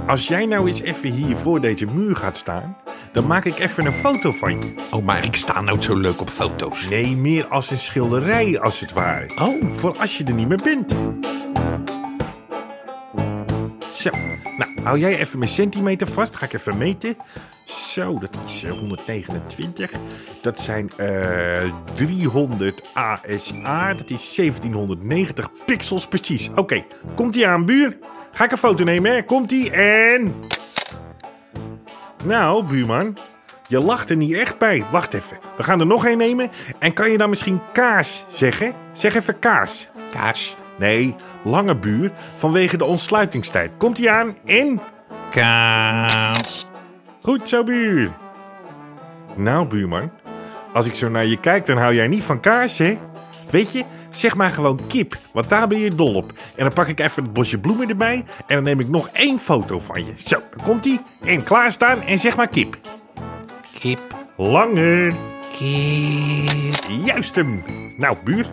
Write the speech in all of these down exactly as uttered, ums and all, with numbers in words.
als jij nou eens even hier voor deze muur gaat staan, dan maak ik even een foto van je. Oh, maar ik sta nooit zo leuk op foto's. Nee, meer als een schilderij als het ware. Oh. Voor als je er niet meer bent. Zo, nou, hou jij even mijn centimeter vast. Ga ik even meten. Zo, dat is uh, honderdnegenentwintig. Dat zijn uh, driehonderd A S A. Dat is zeventienhonderdnegentig pixels precies. Oké, okay, komt-ie aan, buur? Ga ik een foto nemen, hè? Komt-ie en... Nou, buurman, je lacht er niet echt bij. Wacht even, we gaan er nog een nemen. En kan je dan misschien kaas zeggen? Zeg even kaas. Kaas. Nee, lange buur, vanwege de ontsluitingstijd. Komt-ie aan en... Kaas. Goed zo, buur. Nou, buurman, als ik zo naar je kijk, dan hou jij niet van kaas, hè? Weet je, zeg maar gewoon kip, want daar ben je dol op. En dan pak ik even het bosje bloemen erbij en dan neem ik nog één foto van je. Zo, dan komt-ie. En klaarstaan en zeg maar kip. Kip. Langer. Kip. Juist hem. Nou, buur.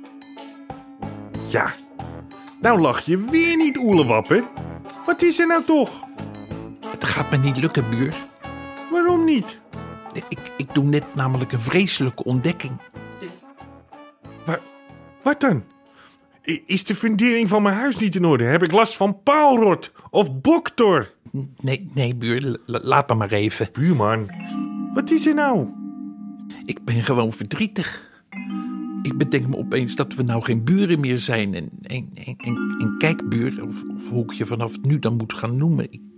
Ja. Nou lach je weer niet, oelewapper. Wat is er nou toch? Het gaat me niet lukken, buur. Waarom niet? Ik, ik doe net namelijk een vreselijke ontdekking. Wa- wat dan? I- Is de fundering van mijn huis niet in orde? Heb ik last van paalrot of boktor? Nee, nee, buur, l- laat me maar even. Buurman, wat is er nou? Ik ben gewoon verdrietig. Ik bedenk me opeens dat we nou geen buren meer zijn. En, en, en, en, en kijk, buur, of, of hoe ik je vanaf nu dan moet gaan noemen. Ik,